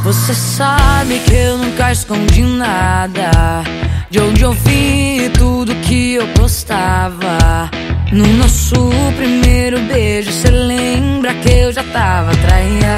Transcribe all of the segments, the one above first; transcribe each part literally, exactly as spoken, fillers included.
Você sabe que eu nunca escondi nada, de onde eu vim e tudo que eu postava. No nosso primeiro beijo, cê lembra que eu já tava traída.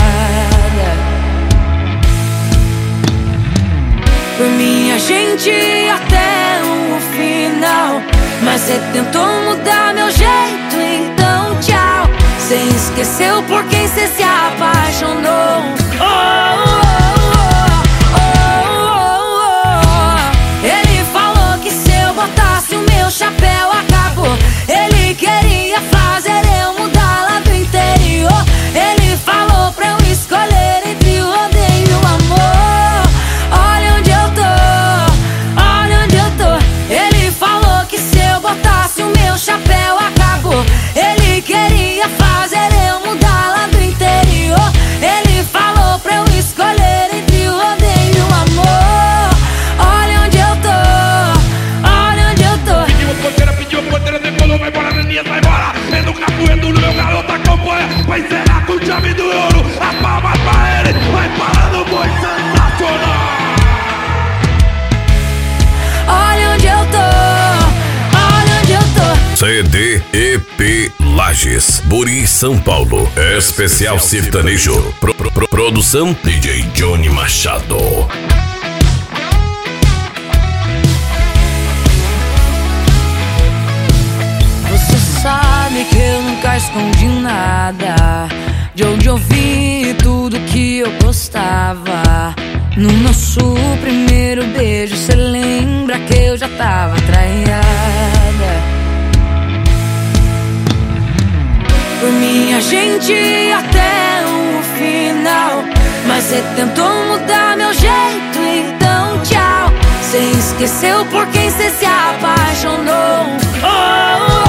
Por mim a gente ia até o final, mas cê tentou mudar meu jeito, então tchau. Cê esqueceu por quem cê se apaixonou. Oh, oh, oh, oh, oh. Ele falou que se eu botasse o meu chapéu acabou. Ele queria fazer eu mudar lá do interior. Ele falou pra eu escolher entre o rodeio e o amor. Olha onde eu tô, olha onde eu tô. Ele falou que se eu botasse o meu chapéu acabou. Ele queria fazer eu mudar lá do interior. Ele falou pra eu escolher entre o rodeio e o amor. Olha onde eu tô, olha onde eu tô. Pediu porteira, pediu porteira, decolou, vai embora, Neninha, vai embora. É no capoeiro, no meu garoto acompanha. Vai encerrar com chave do ouro. A palma pra ele, vai parando, foi sensacional. Olha onde eu tô, olha onde eu tô. C D E P Lages, Buri, São Paulo. Especial sertanejo. Pro, pro, pro, produção D J Johnny Machado. Você sabe que eu nunca escondi nada, de onde eu vim e tudo que eu postava. No nosso primeiro beijo, cê lembra que eu já tava traída. Por mim a gente ia até o final, mas cê tentou mudar meu jeito, então tchau. Cê esqueceu por quem cê se apaixonou. Oh, oh,